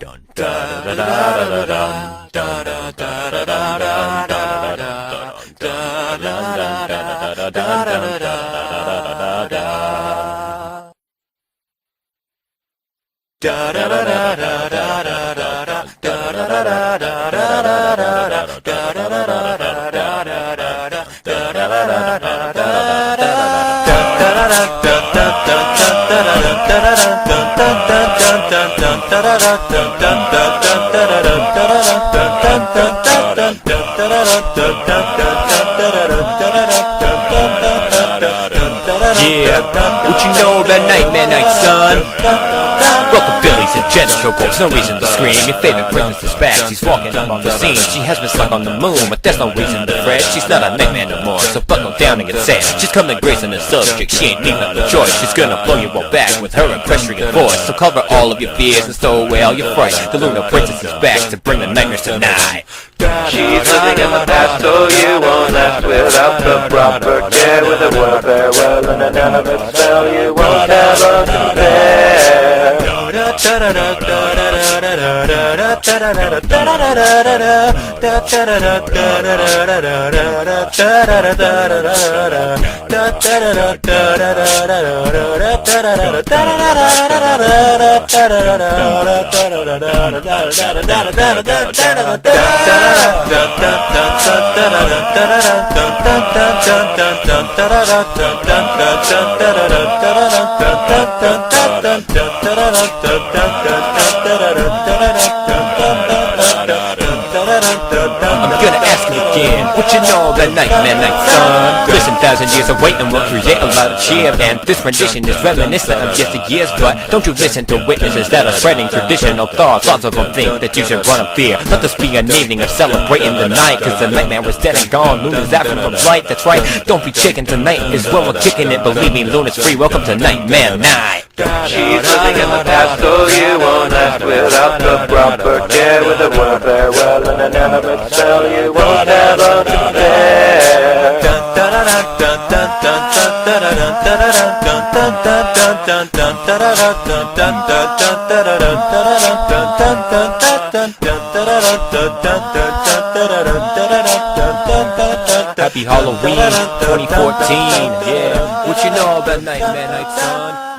Yeah, what you know about Nightmare Night, son? Rockabilly's a jet showboats, no reason to scream. Your favorite princess is back, she's walking on the scene. She has been stuck on the moon, but there's no reason to fret. She's not a nightmare no more, so buckle down and get sad. She's coming gracing the subject, she ain't leaving the choice. She's gonna blow you all back with her equestrian voice. So cover all of your fears and stow away all your fright. The Lunar Princess is back to bring the nightmares tonight. She's living in the past, so you won't last without the proper care. With a word farewell and an element spell, you won't have a compare. I'm gonna ask you again, what you know about Nightmare Night, son? Listen, 1,000 years of waiting will create a lot of cheer. And this rendition is reminiscent of yesteryears. But don't you listen to witnesses that are spreading traditional thoughts. Lots of them think that you should run in fear. Let this be an evening of celebrating the night, cause the nightmare was dead and gone, Luna's absent from light. That's right, don't be chicken tonight is when we're kicking it. Believe me, Luna's free, welcome to Nightmare Night. She's living in the past, so you won't last without the proper care. With a word farewell and an element spell, you won't have a compare. Happy Halloween 2014, yeah. What you know about Nightmare Night, son?